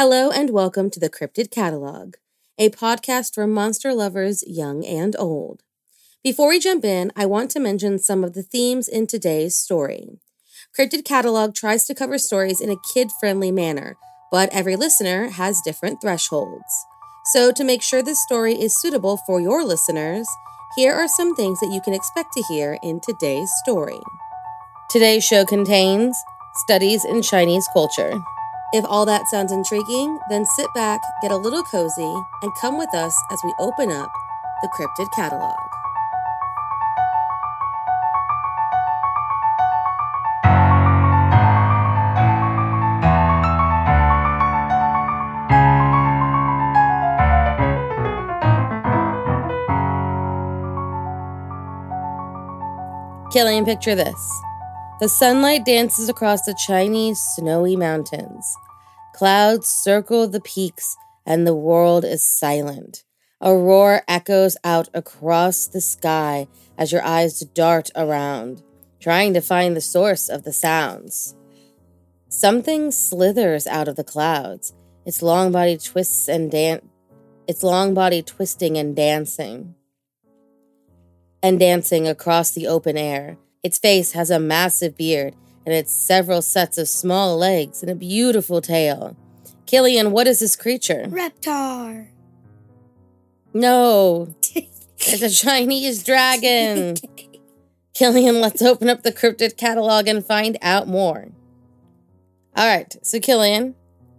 Hello and welcome to the Cryptid Catalog, a podcast for monster lovers young and old. Before we jump in, I want to mention some of the themes in today's story. Cryptid Catalog tries to cover stories in a kid-friendly manner, but every listener has different thresholds. So to make sure this story is suitable for your listeners, here are some things that you can expect to hear in today's story. Today's show contains studies in Chinese culture. If all that sounds intriguing, then sit back, get a little cozy, and come with us as we open up the Cryptid Catalog. Killian, picture this. The sunlight dances across the Chinese snowy mountains. Clouds circle the peaks, and the world is silent. A roar echoes out across the sky as your eyes dart around, trying to find the source of the sounds. Something slithers out of the clouds, its long body twisting and dancing across the open air. Its face has a massive beard, and it's several sets of small legs and a beautiful tail. Killian, what is this creature? Reptar. No, it's a Chinese dragon. Killian, let's open up the Cryptid Catalog and find out more. All right, so Killian,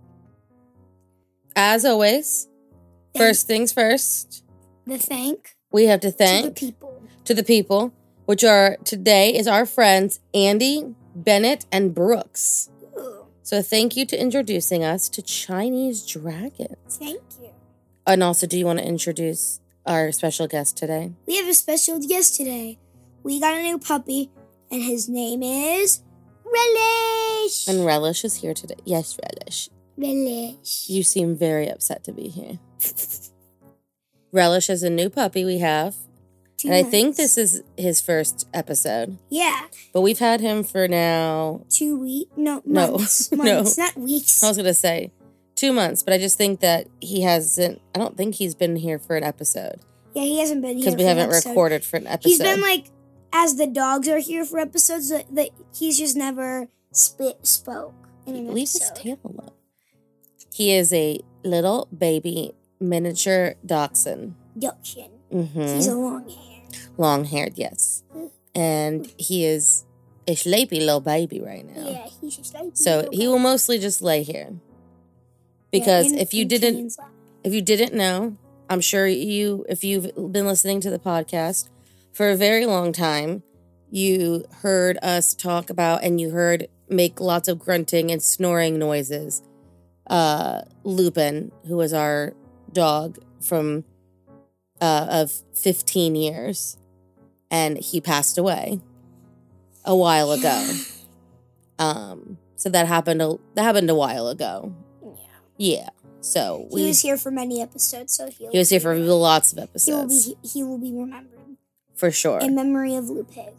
as always, first things first. We have to thank to the people, which are today is our friends Andy, Bennett, and Brooks. Ooh. So thank you to introducing us to Chinese dragons. Thank you. And also, do you want to introduce our special guest today? We have a special guest today. We got a new puppy, and his name is Relish. And Relish is here today. Yes, Relish. Relish. You seem very upset to be here. Relish is a new puppy we have. And I think this is his first episode. Yeah. But we've had him for now 2 weeks. No, months. No. Months, not weeks. I was going to say 2 months, but I just think that I don't think he's been here for an episode. Yeah, he hasn't been here because we haven't recorded for an episode. He's been as the dogs are here for episodes, that he's just never spoke in an Leave episode. his tail alone. He is a little baby miniature dachshund. Dachshund. Mm-hmm. He's a long-haired. Long-haired, yes. And he is a sleepy little baby right now. Yeah, he's a sleepy So little he will mostly just lay here. Because if you didn't know, I'm sure if you've been listening to the podcast for a very long time, you heard us talk about and you make lots of grunting and snoring noises. Lupin, who was our dog from of 15 years, and he passed away a while ago. So that happened a while ago. Yeah. So he was here for many episodes, so he was here for lots of episodes. He will be remembered. For sure. In memory of Lupig.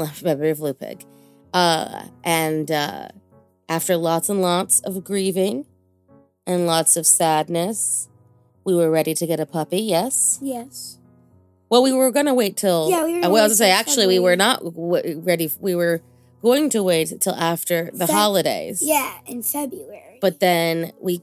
And after lots and lots of grieving and lots of sadness, we were ready to get a puppy, yes? Yes. Well, we were going to wait till... Yeah, we were I was going to say, actually, we were not ready. We were going to wait till after the holidays. Yeah, in February. But then we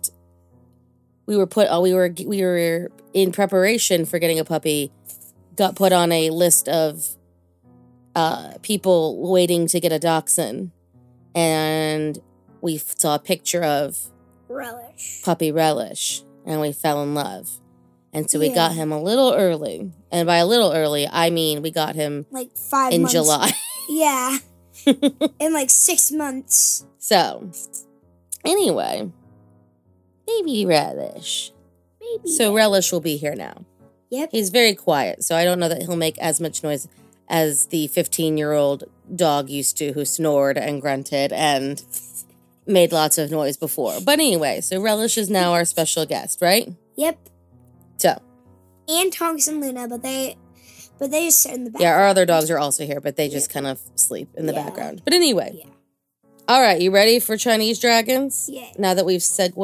were in preparation for getting a puppy, got put on a list of people waiting to get a dachshund. And we saw a picture of puppy Relish. And we fell in love. And so we got him a little early. And by a little early, I mean we got him 5 months. In July. Yeah. In 6 months. So, anyway. Baby Relish. So Relish will be here now. Yep. He's very quiet, so I don't know that he'll make as much noise as the 15-year-old dog used to, who snored and grunted and made lots of noise before. But anyway, so Relish is now our special guest, right? Yep. So. And Tonks and Luna, but they just sit in the background. Yeah, our other dogs are also here, but they just kind of sleep in the background. But anyway. Yeah. All right, you ready for Chinese dragons? Yeah. Now that we've segued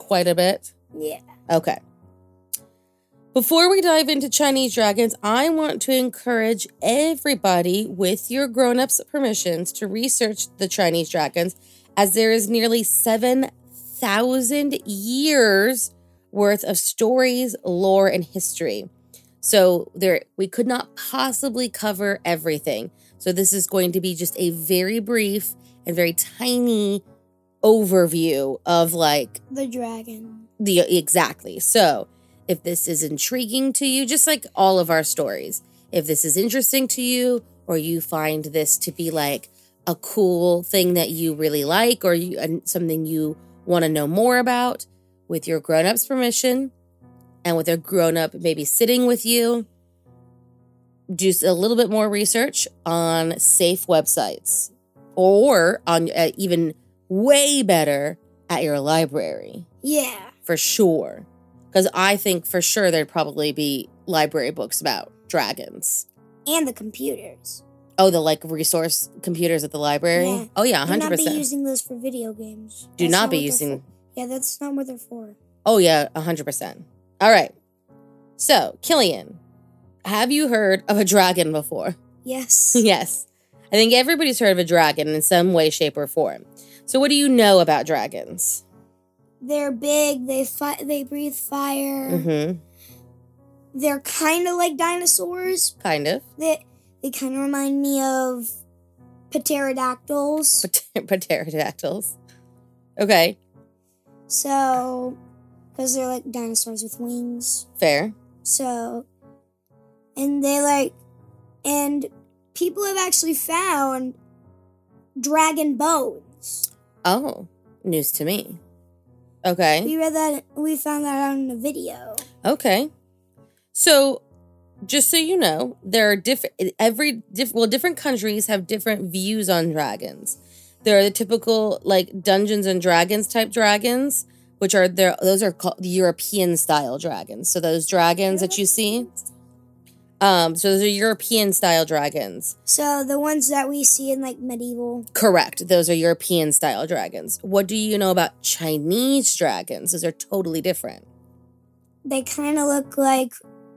quite a bit? Yeah. Okay. Before we dive into Chinese dragons, I want to encourage everybody, with your grown-ups' permissions, to research the Chinese dragons, as there is nearly 7,000 years worth of stories, lore, and history. So we could not possibly cover everything. So this is going to be just a very brief and very tiny overview of like the dragon. Exactly. So if this is intriguing to you, just like all of our stories, if this is interesting to you, or you find this to be like a cool thing that you really like, or something you want to know more about, with your grown-up's permission, and with a grown-up maybe sitting with you, do a little bit more research on safe websites, or on even way better at your library. Yeah. For sure. Because I think for sure there'd probably be library books about dragons. And the computers. Oh, the like resource computers at the library? Yeah. Oh, yeah, 100%. Do not be using those for video games. Do not be using... Yeah, that's not what they're for. Oh, yeah, 100%. All right. So, Killian, have you heard of a dragon before? Yes. Yes. I think everybody's heard of a dragon in some way, shape, or form. So what do you know about dragons? They're big. They breathe fire. Mm-hmm. They're kind of like dinosaurs. Kind of. They kind of remind me of pterodactyls. Pterodactyls. Okay. So, because they're like dinosaurs with wings. Fair. So, and people have actually found dragon bones. Oh, news to me. Okay. We found that out in a video. Okay. So, just so you know, there are different countries have different views on dragons. There are the typical like Dungeons and Dragons type dragons, which are those are called European style dragons. So those dragons that you see, so those are European style dragons. So the ones that we see in like medieval. Correct. Those are European style dragons. What do you know about Chinese dragons? Those are totally different. They kind of look like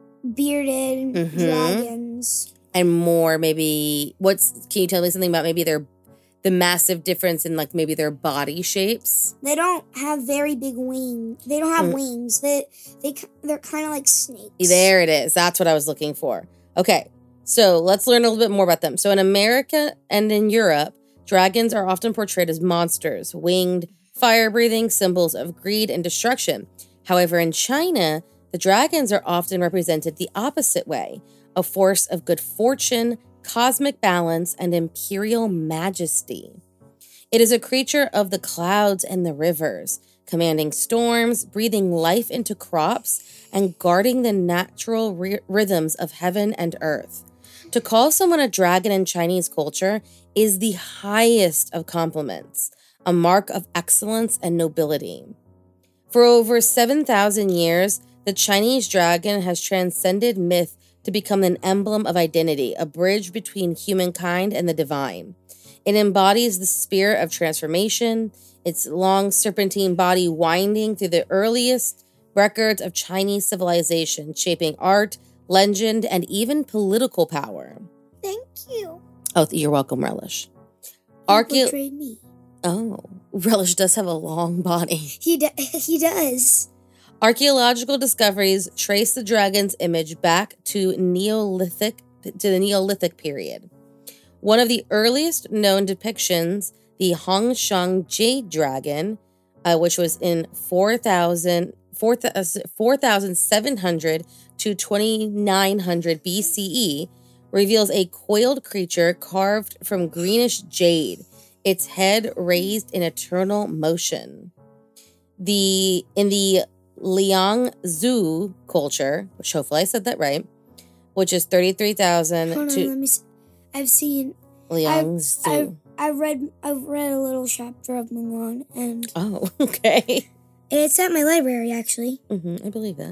bearded dragons. And more maybe, can you tell me something about maybe the massive difference in like maybe their body shapes? They don't have very big wings. They don't have wings. They're kind of like snakes. There it is. That's what I was looking for. Okay, so let's learn a little bit more about them. So in America and in Europe, dragons are often portrayed as monsters, winged, fire-breathing symbols of greed and destruction. However, in China, the dragons are often represented the opposite way, a force of good fortune, cosmic balance, and imperial majesty. It is a creature of the clouds and the rivers, commanding storms, breathing life into crops, and guarding the natural rhythms of heaven and earth. To call someone a dragon in Chinese culture is the highest of compliments, a mark of excellence and nobility. For over 7,000 years, the Chinese dragon has transcended myth to become an emblem of identity, a bridge between humankind and the divine. It embodies the spirit of transformation, its long serpentine body winding through the earliest records of Chinese civilization, shaping art, legend, and even political power. Thank you. Oh, you're welcome, Relish. Portrayed me. Oh, Relish does have a long body. He does. Archaeological discoveries trace the dragon's image back to the Neolithic period. One of the earliest known depictions, the Hongshang Jade Dragon, which was in 4,700 to 2,900 BCE, reveals a coiled creature carved from greenish jade, its head raised in eternal motion. In the Liangzhu culture, which hopefully I said that right, which is 33,000 Hold to... on, let me see. I've seen... Liangzhu. I've read a little chapter of Mulan, and... Oh, okay. It's at my library, actually. I believe that.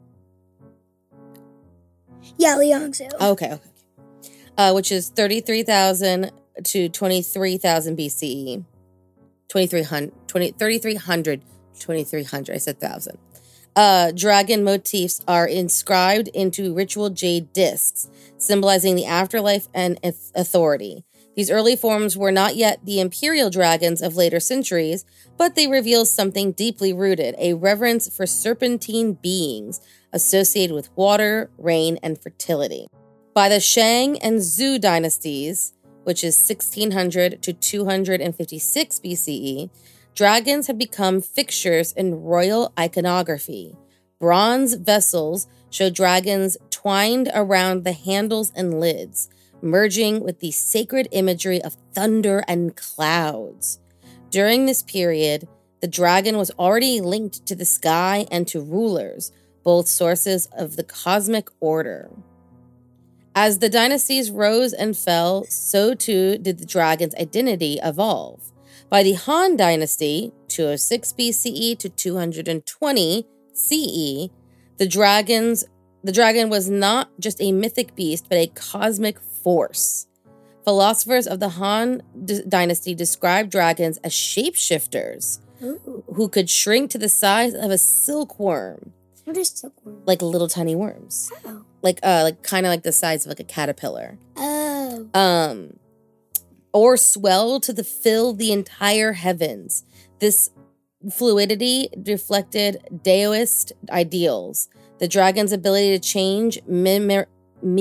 Yeah, Liangzhu. Okay. Which is 33,000 to 23,000 BCE. 3,300 2,300. I said 1,000. Dragon motifs are inscribed into ritual jade discs, symbolizing the afterlife and authority. These early forms were not yet the imperial dragons of later centuries, but they reveal something deeply rooted, a reverence for serpentine beings associated with water, rain, and fertility. By the Shang and Zhou dynasties, which is 1600 to 256 BCE, dragons had become fixtures in royal iconography. Bronze vessels show dragons twined around the handles and lids, merging with the sacred imagery of thunder and clouds. During this period, the dragon was already linked to the sky and to rulers, both sources of the cosmic order. As the dynasties rose and fell, so too did the dragon's identity evolve. By the Han Dynasty, 206 BCE to 220 CE, the dragon was not just a mythic beast, but a cosmic force. Philosophers of the Han Dynasty described dragons as shapeshifters who could shrink to the size of a silkworm. What is silkworm? Like little tiny worms. Oh. Like kind of like the size of like a caterpillar. Oh. Or swell to fill the entire heavens. This fluidity reflected Daoist ideals. The dragon's ability to change mirrored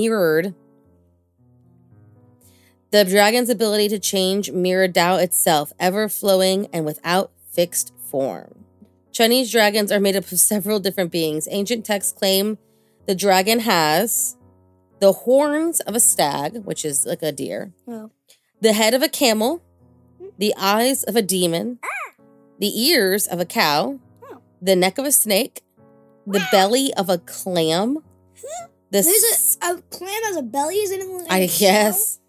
Dao itself, ever flowing and without fixed form. Chinese dragons are made up of several different beings. Ancient texts claim the dragon has the horns of a stag, which is like a deer, the head of a camel, the eyes of a demon, the ears of a cow, the neck of a snake, the belly of a clam. There's a clam has a belly, isn't it? I guess.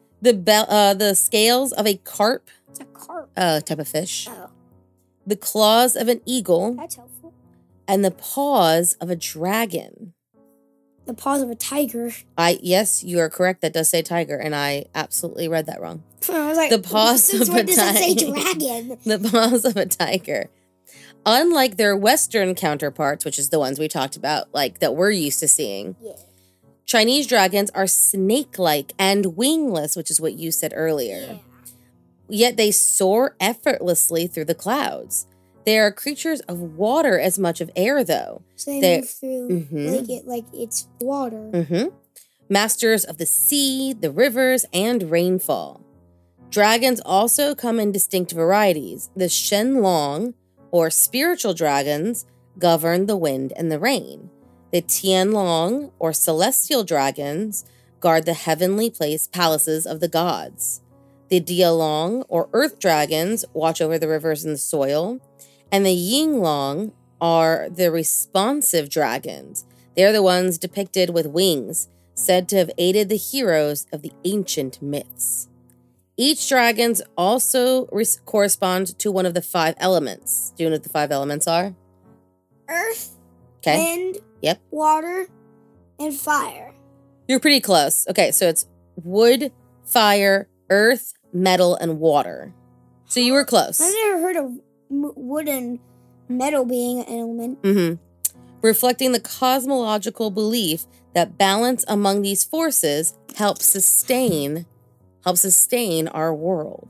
The scales of a carp. It's a carp. Type of fish. Oh. The claws of an eagle. That's helpful. And the paws of a dragon. The paws of a tiger. Yes, you are correct. That does say tiger, and I absolutely read that wrong. I was like, the paws of a tiger. Does it say dragon? The paws of a tiger. Unlike their Western counterparts, which is the ones we talked about, like that we're used to seeing, Chinese dragons are snake-like and wingless, which is what you said earlier. Yeah. Yet they soar effortlessly through the clouds. They are creatures of water as much of air, though. So they move through like it's water. Masters of the sea, the rivers, and rainfall. Dragons also come in distinct varieties. The Shenlong, or spiritual dragons, govern the wind and the rain. The Tianlong, or celestial dragons, guard the heavenly palaces of the gods. The Dialong, or earth dragons, watch over the rivers and the soil. And the Yinglong are the responsive dragons. They are the ones depicted with wings, said to have aided the heroes of the ancient myths. Each dragons also correspond to one of the 5 elements. Do you know what the 5 elements are? Earth, wind, water, and fire. You're pretty close. Okay, so it's wood, fire, earth, metal, and water. So you were close. I've never heard of wood and metal being an element. Reflecting the cosmological belief that balance among these forces helps sustain our world.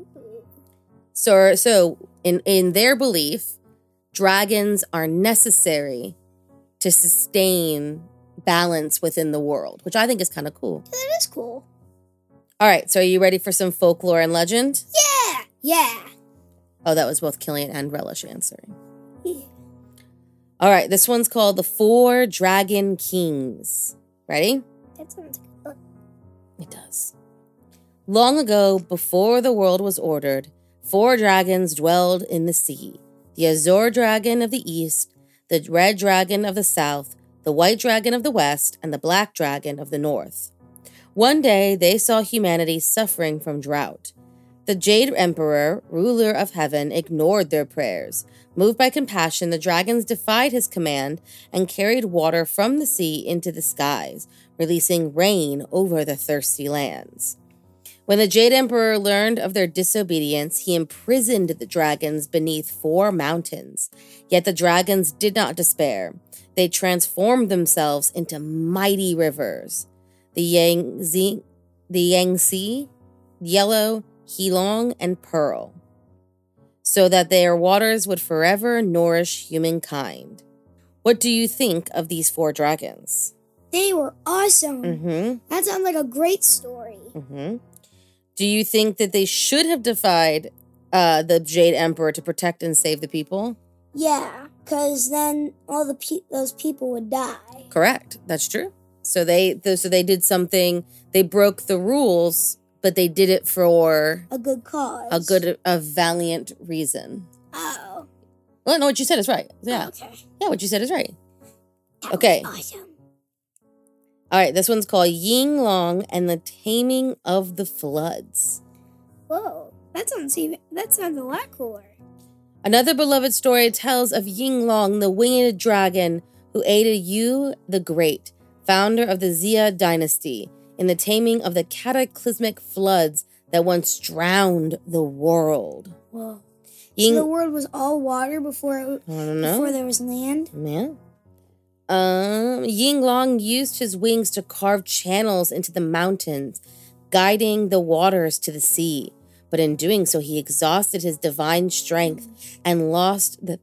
So in their belief, dragons are necessary to sustain balance within the world, which I think is kind of cool. That is cool. All right, so are you ready for some folklore and legend? Yeah. Oh, that was both Killian and Relish answering. Yeah. All right, this one's called The 4 Dragon Kings. Ready? That sounds good. It does. Long ago, before the world was ordered, 4 dragons dwelled in the sea. The Azure Dragon of the east, the Red Dragon of the south, the White Dragon of the west, and the Black Dragon of the north. One day, they saw humanity suffering from drought. The Jade Emperor, ruler of heaven, ignored their prayers. Moved by compassion, the dragons defied his command and carried water from the sea into the skies, releasing rain over the thirsty lands. When the Jade Emperor learned of their disobedience, he imprisoned the dragons beneath 4 mountains. Yet the dragons did not despair. They transformed themselves into mighty rivers. The Yangtze, Yellow, Heilong, and Pearl, so that their waters would forever nourish humankind. What do you think of these 4 dragons? They were awesome. Mm-hmm. That sounds like a great story. Mm-hmm. Do you think that they should have defied the Jade Emperor to protect and save the people? Yeah, because then all those people would die. Correct. That's true. So they did something. They broke the rules, but they did it for a good cause. a valiant reason. Oh. Well, no, what you said is right. Yeah. Oh, okay. Yeah, what you said is right. That Okay. was awesome. All right, this one's called Ying Long and the Taming of the Floods. Whoa, that sounds a lot cooler. Another beloved story tells of Ying Long, the winged dragon who aided Yu the Great, founder of the Xia dynasty, in the taming of the cataclysmic floods that once drowned the world. Whoa. Ying, So the world was all water before there was land? Yeah. Ying Long used his wings to carve channels into the mountains, guiding the waters to the sea. But in doing so, he exhausted his divine strength and lost the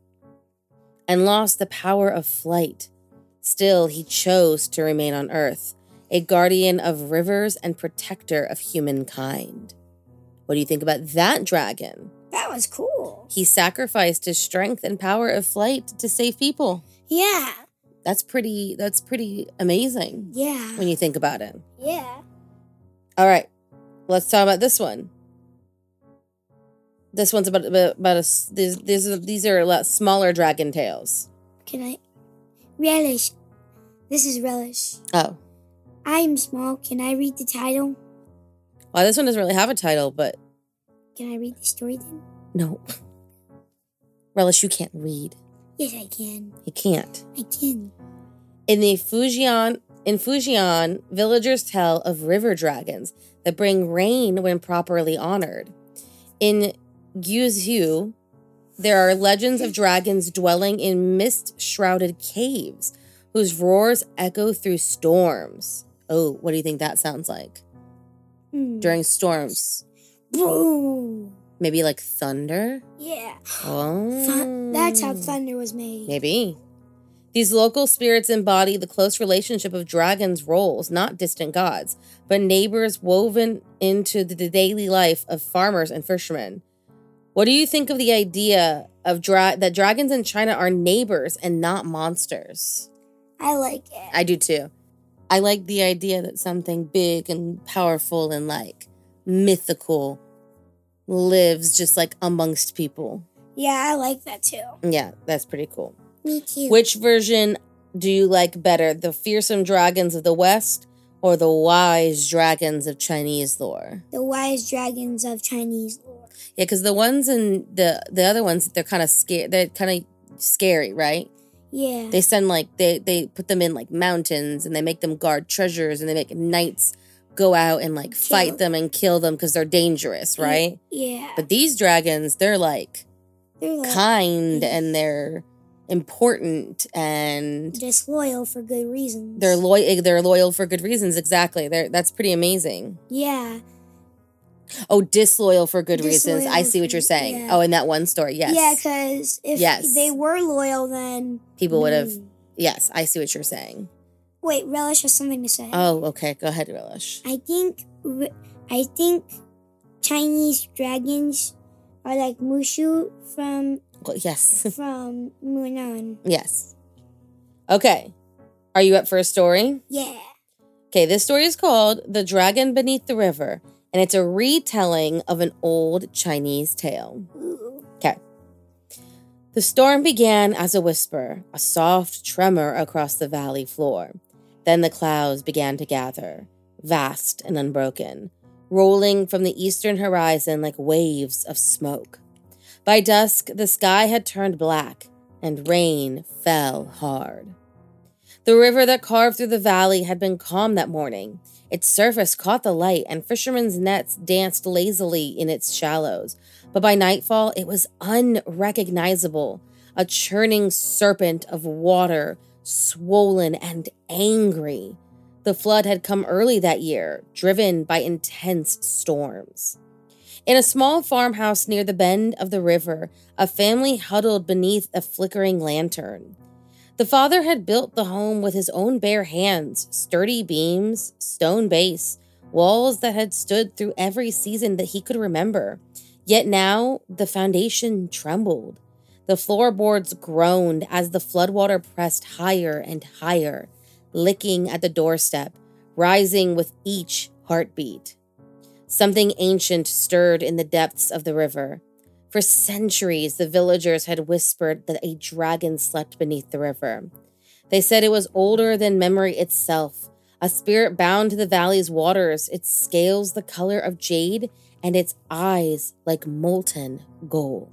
power of flight. Still, he chose to remain on Earth, a guardian of rivers and protector of humankind. What do you think about that dragon? That was cool. He sacrificed his strength and power of flight to save people. Yeah. That's pretty amazing. Yeah. When you think about it. Yeah. All right. Let's talk about this one. This one's about these are a lot smaller dragon tales. Relish. This is Relish. Oh. I am small. Can I read the title? Well, this one doesn't really have a title, but can I read the story then? No. Relish, you can't read. Yes, I can. You can't. I can. In Fujian, villagers tell of river dragons that bring rain when properly honored. In Guizhou, there are legends of dragons dwelling in mist-shrouded caves whose roars echo through storms. Oh, what do you think that sounds like? During storms. Boom. Maybe like thunder? Yeah. Oh. That's how thunder was made. Maybe. These local spirits embody the close relationship of dragons' roles, not distant gods, but neighbors woven into the daily life of farmers and fishermen. What do you think of the idea of that dragons in China are neighbors and not monsters? I like it. I do too. I like the idea that something big and powerful and like mythical lives just like amongst people. Yeah, I like that too. Yeah, that's pretty cool. Me too. Which version do you like better? The fearsome dragons of the West or the wise dragons of Chinese lore? The wise dragons of Chinese lore. Yeah, because the ones in the other ones, they're kind of scared. They're kind of scary, right? Yeah. They send like they put them in like mountains and they make them guard treasures and they make knights go out and like fight them and kill them because they're dangerous, right? Yeah. But these dragons, they're like kind and they're important and disloyal for good reasons. They're loyal for good reasons. Exactly. That's pretty amazing. Yeah. Oh, disloyal for good reasons. I see what you're saying. Yeah. Oh, in that one story, yes. Yeah, because if they were loyal, then people would have. Yes, I see what you're saying. Wait, Relish has something to say. Oh, okay. Go ahead, Relish. I think Chinese dragons are like Mushu from from Mulan. Yes. Okay. Are you up for a story? Yeah. Okay, this story is called The Dragon Beneath the River, and it's a retelling of an old Chinese tale. Okay. The storm began as a whisper, a soft tremor across the valley floor. Then the clouds began to gather, vast and unbroken, rolling from the eastern horizon like waves of smoke. By dusk, the sky had turned black, and rain fell hard. The river that carved through the valley had been calm that morning. Its surface caught the light, and fishermen's nets danced lazily in its shallows. But by nightfall, it was unrecognizable, a churning serpent of water, swollen and angry. The flood had come early that year, driven by intense storms. In a small farmhouse near the bend of the river, a family huddled beneath a flickering lantern. The father had built the home with his own bare hands, sturdy beams, stone base, walls that had stood through every season that he could remember. Yet now the foundation trembled. The floorboards groaned as the floodwater pressed higher and higher, licking at the doorstep, rising with each heartbeat. Something ancient stirred in the depths of the river. For centuries, the villagers had whispered that a dragon slept beneath the river. They said it was older than memory itself, a spirit bound to the valley's waters, its scales the color of jade and its eyes like molten gold.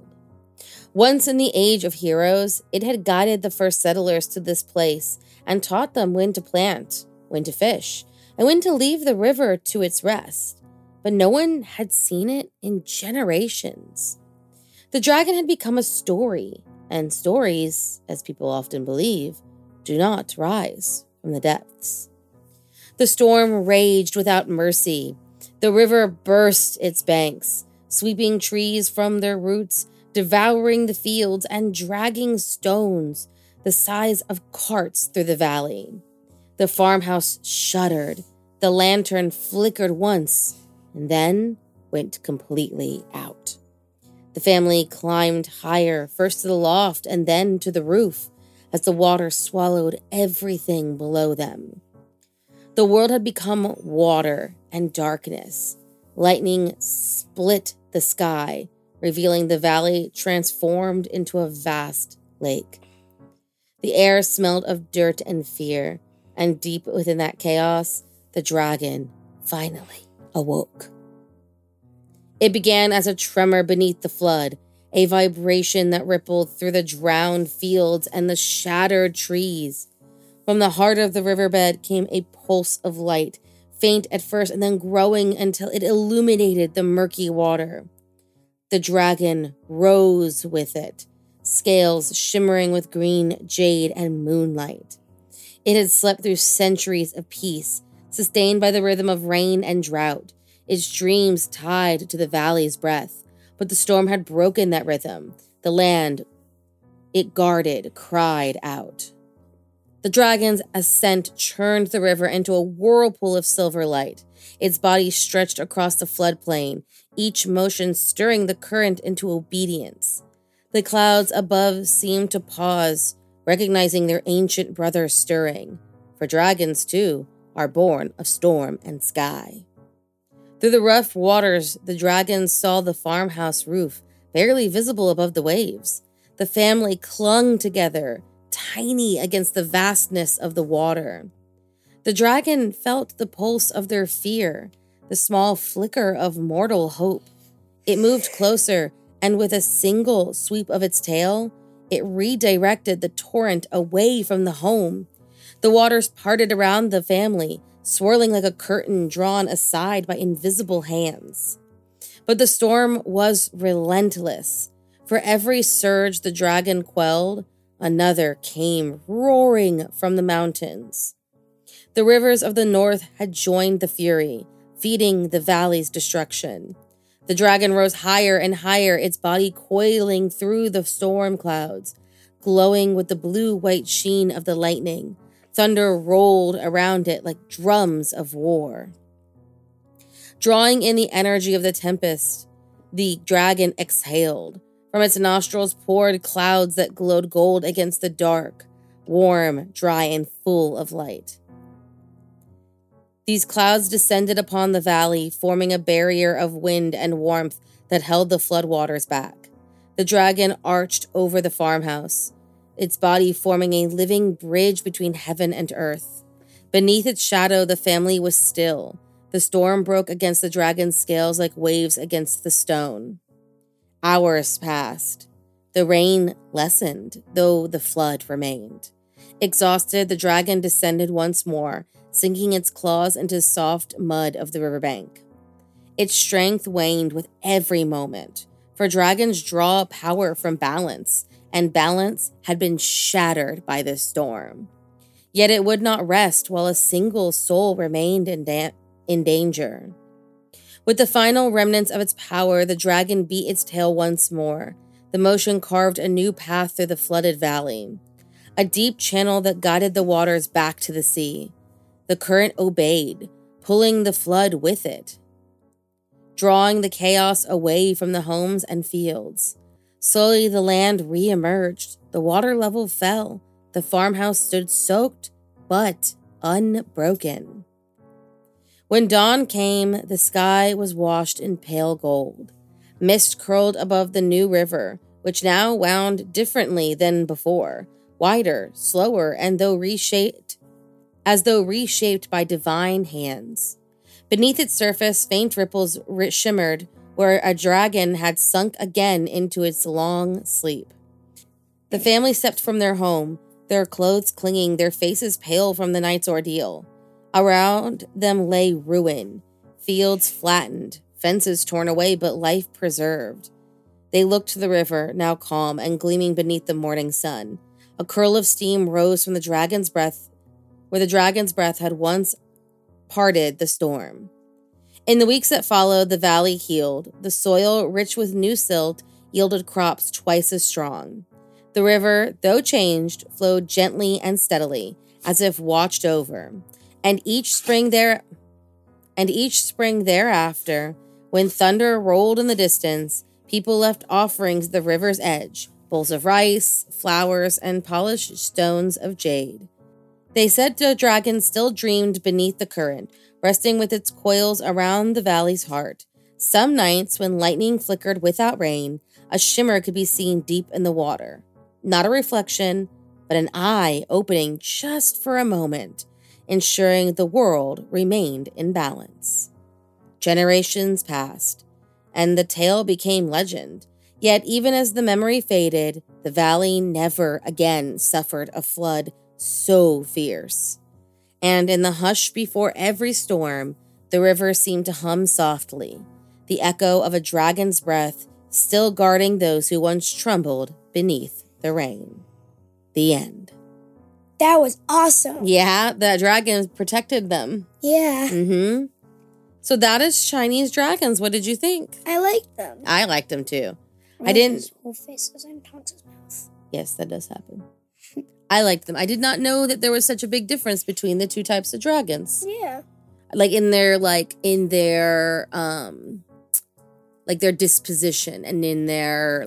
Once in the age of heroes, it had guided the first settlers to this place and taught them when to plant, when to fish, and when to leave the river to its rest. But no one had seen it in generations. The dragon had become a story, and stories, as people often believe, do not rise from the depths. The storm raged without mercy. The river burst its banks, sweeping trees from their roots, devouring the fields, and dragging stones the size of carts through the valley. The farmhouse shuddered. The lantern flickered once, and then went completely out. The family climbed higher, first to the loft and then to the roof, as the water swallowed everything below them. The world had become water and darkness. Lightning split the sky, revealing the valley transformed into a vast lake. The air smelled of dirt and fear, and deep within that chaos, the dragon finally awoke. It began as a tremor beneath the flood, a vibration that rippled through the drowned fields and the shattered trees. From the heart of the riverbed came a pulse of light, faint at first and then growing until it illuminated the murky water. The dragon rose with it, scales shimmering with green jade and moonlight. It had slept through centuries of peace, sustained by the rhythm of rain and drought, its dreams tied to the valley's breath. But the storm had broken that rhythm. The land it guarded cried out. The dragon's ascent churned the river into a whirlpool of silver light. Its body stretched across the floodplain, each motion stirring the current into obedience. The clouds above seemed to pause, recognizing their ancient brother stirring. For dragons, too, are born of storm and sky. Through the rough waters, the dragons saw the farmhouse roof, barely visible above the waves. The family clung together, tiny against the vastness of the water. The dragon felt the pulse of their fear, the small flicker of mortal hope. It moved closer, and with a single sweep of its tail, it redirected the torrent away from the home. The waters parted around the family, swirling like a curtain drawn aside by invisible hands. But the storm was relentless. For every surge the dragon quelled, another came roaring from the mountains. The rivers of the north had joined the fury, feeding the valley's destruction. The dragon rose higher and higher, its body coiling through the storm clouds, glowing with the blue-white sheen of the lightning. Thunder rolled around it like drums of war. Drawing in the energy of the tempest, the dragon exhaled. From its nostrils poured clouds that glowed gold against the dark, warm, dry, and full of light. These clouds descended upon the valley, forming a barrier of wind and warmth that held the floodwaters back. The dragon arched over the farmhouse, its body forming a living bridge between heaven and earth. Beneath its shadow, the family was still. The storm broke against the dragon's scales like waves against the stone. Hours passed. The rain lessened, though the flood remained. Exhausted, the dragon descended once more, sinking its claws into soft mud of the riverbank. Its strength waned with every moment, for dragons draw power from balance, and balance had been shattered by this storm. Yet it would not rest while a single soul remained in danger. With the final remnants of its power, the dragon beat its tail once more. The motion carved a new path through the flooded valley, a deep channel that guided the waters back to the sea. The current obeyed, pulling the flood with it, drawing the chaos away from the homes and fields. Slowly the land re-emerged. The water level fell. The farmhouse stood soaked, but unbroken. When dawn came, the sky was washed in pale gold. Mist curled above the new river, which now wound differently than before, wider, slower, and as though reshaped by divine hands. Beneath its surface, faint ripples shimmered where a dragon had sunk again into its long sleep. The family stepped from their home, their clothes clinging, their faces pale from the night's ordeal. Around them lay ruin, fields flattened, fences torn away, but life preserved. They looked to the river, now calm and gleaming beneath the morning sun. A curl of steam rose from the dragon's breath, where the dragon's breath had once parted the storm. In the weeks that followed, the valley healed. The soil, rich with new silt, yielded crops twice as strong. The river, though changed, flowed gently and steadily, as if watched over. And each spring thereafter, when thunder rolled in the distance, people left offerings at the river's edge, bowls of rice, flowers, and polished stones of jade. They said the dragon still dreamed beneath the current, resting with its coils around the valley's heart. Some nights, when lightning flickered without rain, a shimmer could be seen deep in the water. Not a reflection, but an eye opening just for a moment, ensuring the world remained in balance. Generations passed, and the tale became legend. Yet even as the memory faded, the valley never again suffered a flood so fierce. And in the hush before every storm, the river seemed to hum softly, the echo of a dragon's breath still guarding those who once trembled beneath the rain. The end. That was awesome. Yeah, the dragon protected them. Yeah. So that is Chinese dragons. What did you think? I liked them. I liked them too. I didn't. His whole face was in Tonks's mouth. Yes, that does happen. I liked them. I did not know that there was such a big difference between the two types of dragons. Yeah. In their disposition and in their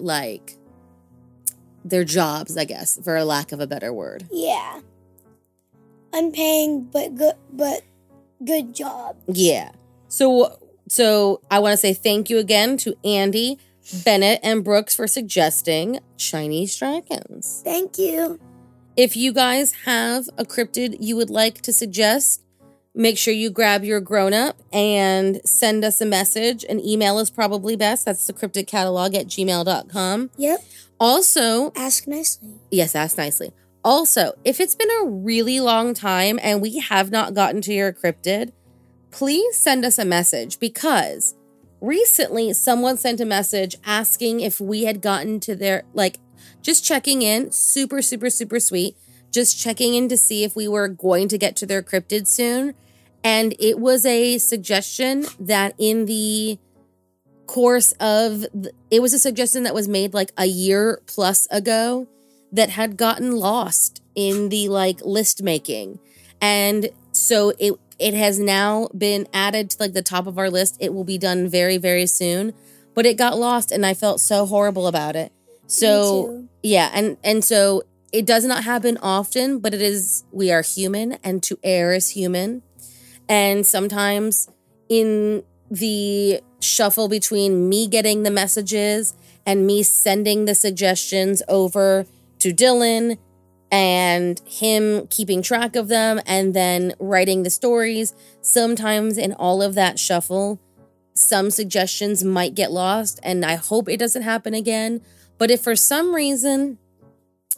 jobs, I guess, for a lack of a better word. Yeah. Unpaying but good job. Yeah. So I want to say thank you again to Andy, Bennett, and Brooks for suggesting Chinese dragons. Thank you. If you guys have a cryptid you would like to suggest, make sure you grab your grown-up and send us a message. An email is probably best. That's thecryptidcatalog@gmail.com. Yep. Also, ask nicely. Yes, ask nicely. Also, if it's been a really long time and we have not gotten to your cryptid, please send us a message, because recently someone sent a message asking if we had gotten to their, just checking in, super, super, super sweet, just checking in to see if we were going to get to their cryptid soon. And it was a suggestion that in the course of, it was a suggestion that was made a year plus ago that had gotten lost in the list making. And so it has now been added to the top of our list. It will be done very, very soon, but it got lost and I felt so horrible about it. So yeah. And so it does not happen often, but we are human and to err is human. And sometimes in the shuffle between me getting the messages and me sending the suggestions over to Dylan and him keeping track of them and then writing the stories, sometimes in all of that shuffle, some suggestions might get lost, and I hope it doesn't happen again. But if for some reason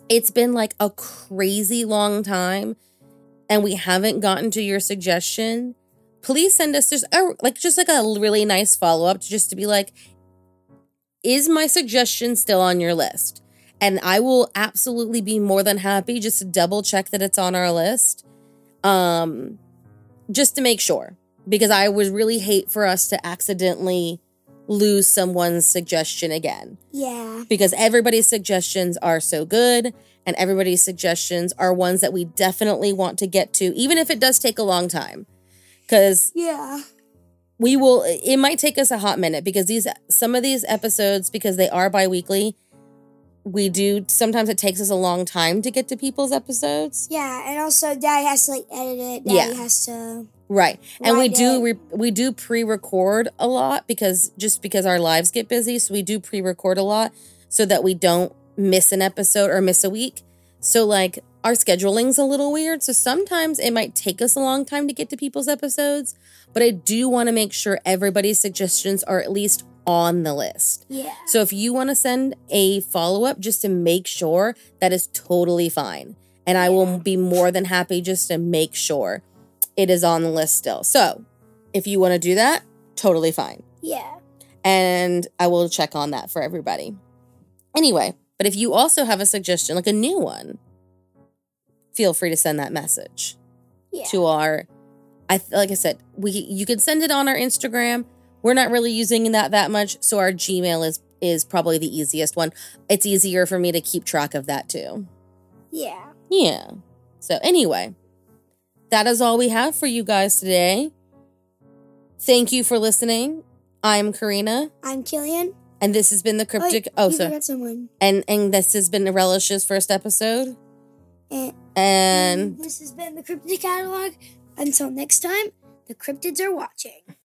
it's been like a crazy long time and we haven't gotten to your suggestion, please send us just a really nice follow-up just to be like, is my suggestion still on your list? And I will absolutely be more than happy just to double check that it's on our list. Just to make sure, because I would really hate for us to accidentally lose someone's suggestion again. Yeah. Because everybody's suggestions are so good, and everybody's suggestions are ones that we definitely want to get to, even if it does take a long time. Because it might take us a hot minute, because some of these episodes, because they are bi-weekly, sometimes it takes us a long time to get to people's episodes. Yeah, and also Daddy has to edit it. Daddy has to right. And we do pre-record a lot because our lives get busy, so we do pre-record a lot so that we don't miss an episode or miss a week. So our scheduling's a little weird, so sometimes it might take us a long time to get to people's episodes, but I do want to make sure everybody's suggestions are at least on the list. Yeah. So if you want to send a follow-up just to make sure, that is totally fine. And I will be more than happy just to make sure it is on the list still. So if you want to do that, totally fine. Yeah. And I will check on that for everybody. Anyway, but if you also have a suggestion, like a new one, feel free to send that message to our, like I said, you can send it on our Instagram. We're not really using that much, so our Gmail is probably the easiest one. It's easier for me to keep track of that too. Yeah. Yeah. So anyway, that is all we have for you guys today. Thank you for listening. I'm Karina. I'm Killian. And this has been the Cryptic... you forgot someone. And this has been Relish's first episode. And this has been the Cryptid Catalog. Until next time, the cryptids are watching.